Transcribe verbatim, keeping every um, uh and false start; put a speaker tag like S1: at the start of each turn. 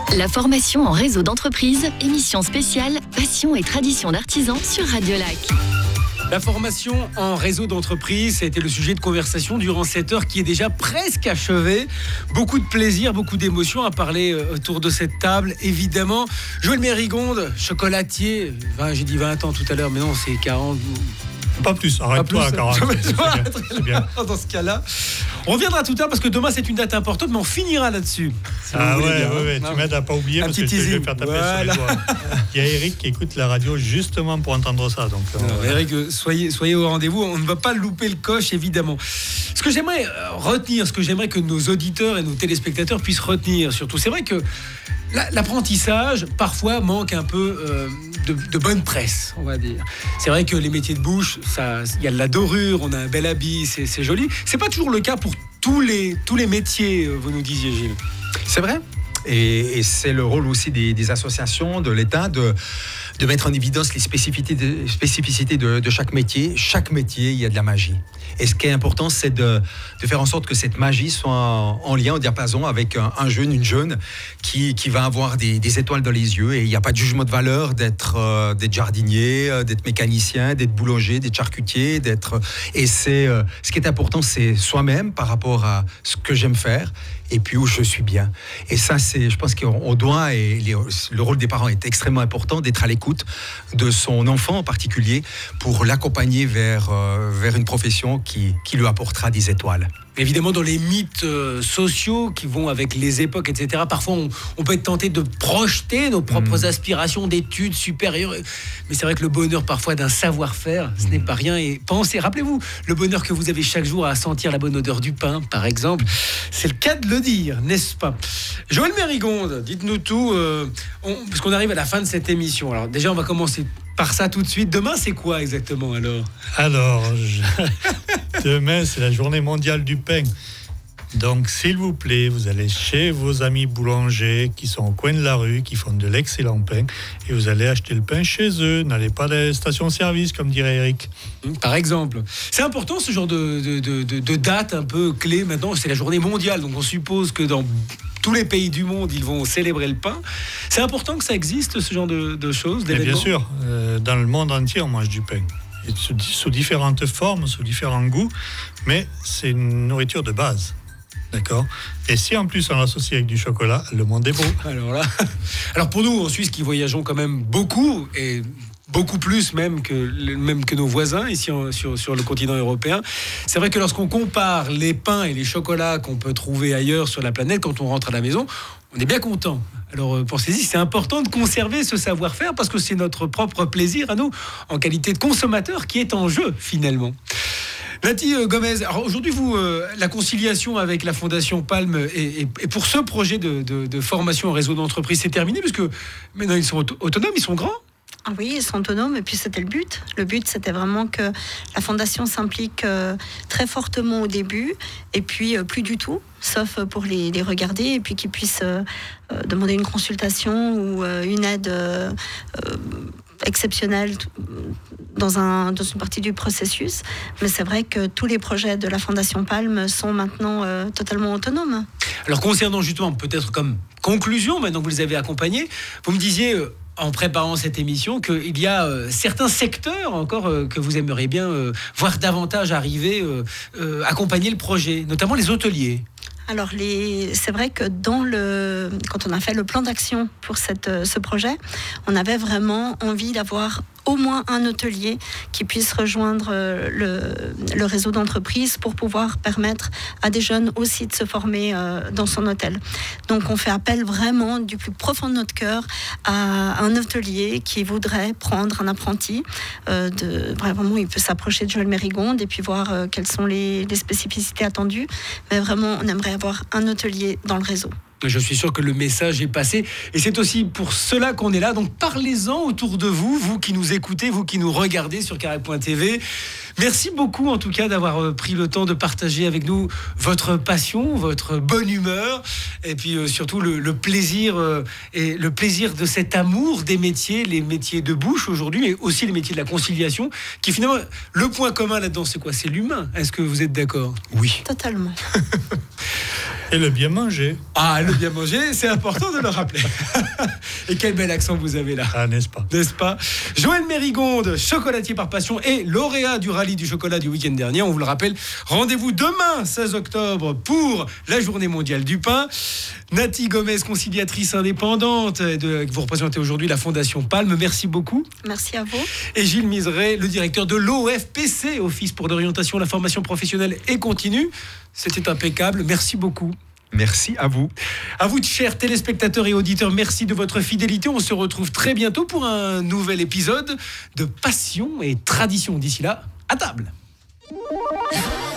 S1: La formation en réseau d'entreprise, émission spéciale Passion et tradition d'artisans sur Radio Lac.
S2: La formation en réseau d'entreprise, ça a été le sujet de conversation durant cette heure qui est déjà presque achevée. Beaucoup de plaisir, beaucoup d'émotions à parler autour de cette table, évidemment. Joël Mérigonde, chocolatier, vingt, j'ai dit vingt ans tout à l'heure, mais non, c'est quarante.
S3: Pas plus, arrête-toi à quarante.
S2: C'est bien, c'est bien. Dans ce cas-là, on reviendra tout à l'heure parce que demain c'est une date importante, mais on finira là-dessus. Si
S3: ah ouais,
S2: bien,
S3: ouais, ouais.
S2: hein.
S3: Tu m'aides à pas oublier
S2: Un
S3: parce que
S2: petit
S3: je vais faire taper voilà. sur les doigts. Il y a Eric qui écoute la radio justement pour entendre ça. Donc,
S2: non, euh, Eric, soyez, soyez au rendez-vous, on ne va pas louper le coche évidemment. Ce que j'aimerais retenir, ce que j'aimerais que nos auditeurs et nos téléspectateurs puissent retenir surtout, c'est vrai que l'apprentissage parfois manque un peu euh, de, de bonne presse, on va dire. C'est vrai que les métiers de bouche, il y a de la dorure, on a un bel habit, c'est, c'est joli. C'est pas toujours le cas pour tous les, tous les métiers, vous nous disiez, Gilles.
S4: C'est vrai. Et, et c'est le rôle aussi des, des associations, de l'État, de, de mettre en évidence les spécificités, de, spécificités de, de chaque métier. Chaque métier, il y a de la magie. Et ce qui est important, c'est de, de faire en sorte que cette magie soit en, en lien, au diapason avec un, un jeune, une jeune qui, qui va avoir des, des étoiles dans les yeux. Et il n'y a pas de jugement de valeur d'être, euh, d'être jardinier, euh, d'être mécanicien, d'être boulanger, d'être charcutier. D'être... Et c'est, euh, ce qui est important, c'est soi-même par rapport à ce que j'aime faire et puis où je suis bien. Et ça, c'est, je pense qu'on doit, et les, le rôle des parents est extrêmement important, d'être à l'écoute de son enfant en particulier pour l'accompagner vers, euh, vers une profession qui, qui lui apportera des étoiles.
S2: Évidemment, dans les mythes euh, sociaux qui vont avec les époques, et cetera, parfois on, on peut être tenté de projeter nos propres mmh. aspirations d'études supérieures. Mais c'est vrai que le bonheur parfois d'un savoir-faire, ce mmh. n'est pas rien. Et pensez, rappelez-vous, le bonheur que vous avez chaque jour à sentir la bonne odeur du pain, par exemple. C'est le cas de le dire, n'est-ce pas? Joël Mérigonde, dites-nous tout, euh, on, parce qu'on arrive à la fin de cette émission. Alors déjà, on va commencer par ça tout de suite. Demain, c'est quoi exactement alors?
S3: Alors, je... demain, c'est la journée mondiale du pain. Donc, s'il vous plaît, vous allez chez vos amis boulangers qui sont au coin de la rue, qui font de l'excellent pain, et vous allez acheter le pain chez eux. N'allez pas dans les stations-service, comme dirait Eric.
S2: Par exemple. C'est important ce genre de, de, de, de, de date un peu clé. Maintenant, c'est la journée mondiale, donc on suppose que dans tous les pays du monde, ils vont célébrer le pain. C'est important que ça existe, ce genre de, de choses, d'événements.
S3: Bien sûr, euh, dans le monde entier, on mange du pain. Et sous, sous différentes formes, sous différents goûts, mais c'est une nourriture de base. D'accord. Et si en plus on l'associe avec du chocolat, le monde est beau.
S2: Alors là, alors pour nous en Suisse qui voyageons quand même beaucoup et beaucoup plus même que même que nos voisins ici en, sur sur le continent européen, c'est vrai que lorsqu'on compare les pains et les chocolats qu'on peut trouver ailleurs sur la planète, quand on rentre à la maison, on est bien content. Alors pensez-y, c'est important de conserver ce savoir-faire parce que c'est notre propre plaisir à nous en qualité de consommateurs qui est en jeu finalement. Nati Gomez, alors aujourd'hui, vous, euh, la conciliation avec la Fondation Palm et, et, et pour ce projet de, de, de formation en réseau d'entreprise, c'est terminé parce que maintenant ils sont auto- autonomes, ils sont grands.
S5: Ah oui, ils sont autonomes et puis c'était le but. Le but, c'était vraiment que la Fondation s'implique euh, très fortement au début et puis euh, plus du tout, sauf pour les, les regarder et puis qu'ils puissent euh, euh, demander une consultation ou euh, une aide euh, euh, exceptionnelle dans, un, dans une partie du processus. Mais c'est vrai que tous les projets de la Fondation Palm sont maintenant euh, totalement autonomes.
S2: Alors concernant justement, peut-être comme conclusion, maintenant que vous les avez accompagnés, vous me disiez... Euh, en préparant cette émission, qu'il y a euh, certains secteurs encore euh, que vous aimeriez bien euh, voir davantage arriver, euh, euh, accompagner le projet, notamment les hôteliers.
S5: Alors, les, c'est vrai que dans le, quand on a fait le plan d'action pour cette, ce projet, on avait vraiment envie d'avoir au moins un hôtelier qui puisse rejoindre le, le réseau d'entreprise pour pouvoir permettre à des jeunes aussi de se former euh, dans son hôtel. Donc, on fait appel vraiment du plus profond de notre cœur à un hôtelier qui voudrait prendre un apprenti. Euh, de, vraiment, il peut s'approcher de Joël Mérigonde et puis voir euh, quelles sont les, les spécificités attendues. Mais vraiment, on aimerait avoir un hôtelier dans le réseau.
S2: Je suis sûr que le message est passé et c'est aussi pour cela qu'on est là. Donc parlez-en autour de vous, vous qui nous écoutez, vous qui nous regardez sur Carré point T V. Merci beaucoup en tout cas d'avoir pris le temps de partager avec nous votre passion, votre bonne humeur et puis euh, surtout le, le plaisir euh, et le plaisir de cet amour des métiers, les métiers de bouche aujourd'hui, mais aussi les métiers de la conciliation, qui finalement le point commun là-dedans c'est quoi? C'est l'humain. Est-ce que vous êtes d'accord?
S4: Oui.
S5: Totalement.
S3: Et le bien manger.
S2: Ah, le bien manger, c'est important de le rappeler. Et quel bel accent vous avez là.
S3: Ah, n'est-ce pas?
S2: N'est-ce pas? Joël Mérigonde, chocolatier par passion et lauréat du rallye du chocolat du week-end dernier. On vous le rappelle, rendez-vous demain, seize octobre, pour la journée mondiale du pain. Nati Gomez, conciliatrice indépendante, de, vous représentez aujourd'hui la Fondation Palme. Merci beaucoup.
S5: Merci à vous.
S2: Et Gilles Miseret, le directeur de l'O F P C, Office pour l'orientation, la formation professionnelle et continue. C'était impeccable. Merci beaucoup.
S4: Merci à vous.
S2: À vous, chers téléspectateurs et auditeurs, merci de votre fidélité. On se retrouve très bientôt pour un nouvel épisode de Passion et Tradition. D'ici là, à table.